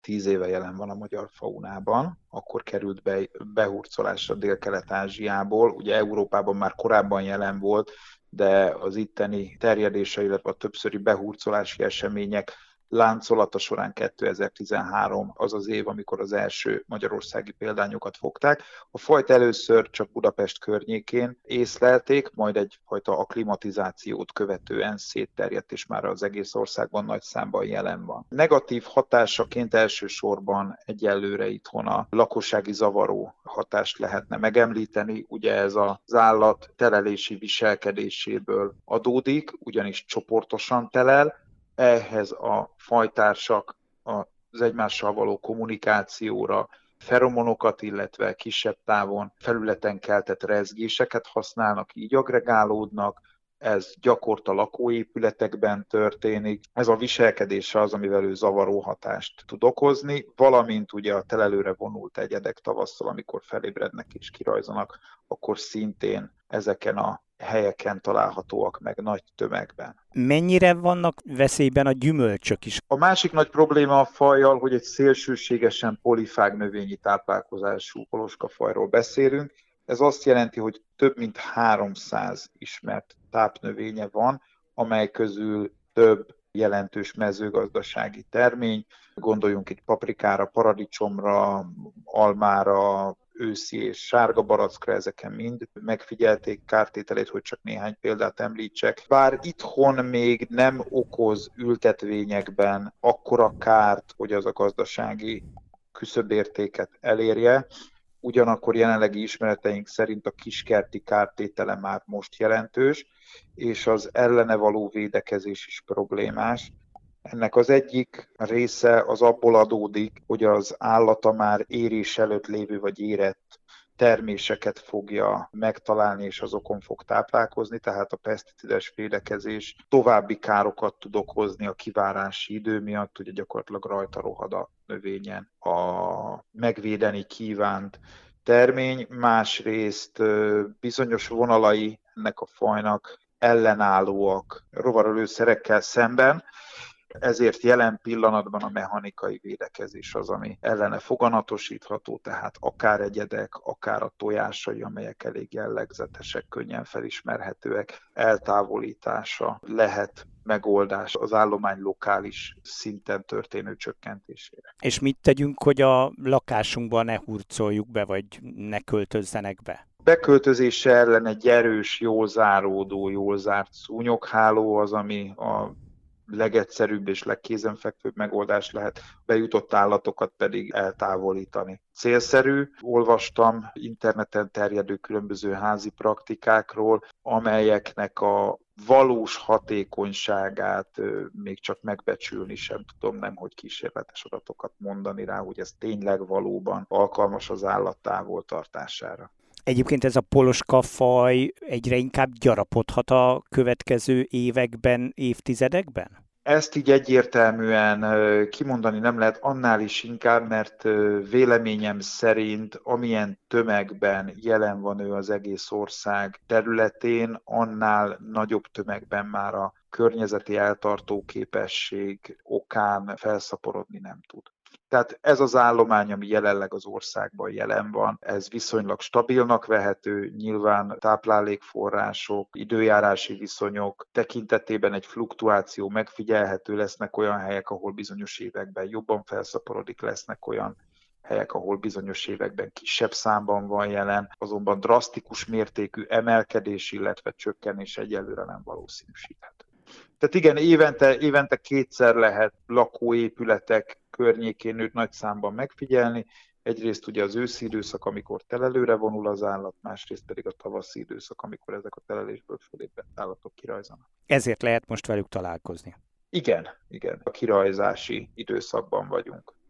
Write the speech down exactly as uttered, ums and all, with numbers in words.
tíz éve jelen van a magyar faunában, akkor került be, behurcolásra Dél-Kelet-Ázsiából. Ugye Európában már korábban jelen volt, de az itteni terjedése, illetve a többszöri behurcolási események láncolata során kétezer-tizenhárom az az év, amikor az első magyarországi példányokat fogták. A fajt először csak Budapest környékén észlelték, majd egyfajta akklimatizációt követően szétterjedt, és már az egész országban nagy számban jelen van. Negatív hatásaként elsősorban egyelőre itthon a lakossági zavaró hatást lehetne megemlíteni. Ugye ez az állat telelési viselkedéséből adódik, ugyanis csoportosan telel, ehhez a fajtársak az egymással való kommunikációra feromonokat, illetve kisebb távon felületen keltett rezgéseket használnak, így agregálódnak, ez gyakorta lakóépületekben történik. Ez a viselkedése az, amivel ő zavaró hatást tud okozni, valamint ugye a telelőre vonult egyedek tavasszal, amikor felébrednek és kirajzanak, akkor szintén ezeken a helyeken találhatóak meg nagy tömegben. Mennyire vannak veszélyben a gyümölcsök is? A másik nagy probléma a fajjal, hogy egy szélsőségesen polifág növényi táplálkozású poloskafajról beszélünk. Ez azt jelenti, hogy több mint háromszáz ismert tápnövénye van, amely közül több jelentős mezőgazdasági termény. Gondoljunk itt paprikára, paradicsomra, almára, őszi és sárga barackra, ezeken mind megfigyelték kártételét, hogy csak néhány példát említsek. Bár itthon még nem okoz ültetvényekben akkora kárt, hogy az a gazdasági küszöbértéket elérje, ugyanakkor jelenlegi ismereteink szerint a kiskerti kártétele már most jelentős, és az ellene való védekezés is problémás. Ennek az egyik része az abból adódik, hogy az állata már érés előtt lévő vagy érett terméseket fogja megtalálni, és azokon fog táplálkozni, tehát a peszticides védekezés további károkat tud okozni a kivárási idő miatt, ugye gyakorlatilag rajta rohad a növényen a megvédeni kívánt termény, másrészt bizonyos vonalai ennek a fajnak ellenállóak rovarölőszerekkel szemben, ezért jelen pillanatban a mechanikai védekezés az, ami ellene foganatosítható, tehát akár egyedek, akár a tojásai, amelyek elég jellegzetesek, könnyen felismerhetőek, eltávolítása lehet megoldás az állomány lokális szinten történő csökkentésére. És mit tegyünk, hogy a lakásunkban ne hurcoljuk be, vagy ne költözzenek be? Beköltözése ellen egy erős, jól záródó, jól zárt szúnyogháló az, ami a legegyszerűbb és legkézenfekvőbb megoldás lehet, bejutott állatokat pedig eltávolítani. Célszerű, olvastam interneten terjedő különböző házi praktikákról, amelyeknek a valós hatékonyságát még csak megbecsülni sem tudom, nem hogy kísérletes adatokat mondani rá, hogy ez tényleg valóban alkalmas az állat távoltartására. Egyébként ez a poloska faj egyre inkább gyarapodhat a következő években, évtizedekben? Ezt így egyértelműen kimondani nem lehet, annál is inkább, mert véleményem szerint amilyen tömegben jelen van ő az egész ország területén, annál nagyobb tömegben már a környezeti eltartó képesség okán felszaporodni nem tud. Tehát ez az állomány, ami jelenleg az országban jelen van, ez viszonylag stabilnak vehető, nyilván táplálékforrások, időjárási viszonyok tekintetében egy fluktuáció megfigyelhető, lesznek olyan helyek, ahol bizonyos években jobban felszaporodik, lesznek olyan helyek, ahol bizonyos években kisebb számban van jelen, azonban drasztikus mértékű emelkedés, illetve csökkenés egyelőre nem valószínűsíthető. Tehát igen, évente, évente kétszer lehet lakóépületek környékén őt nagy számban megfigyelni. Egyrészt ugye az őszi időszak, amikor telelőre vonul az állat, másrészt pedig a tavaszi időszak, amikor ezek a telelésből fölébredt állatok kirajzanak. Ezért lehet most velük találkozni. Igen, igen, a kirajzási időszakban vagyunk.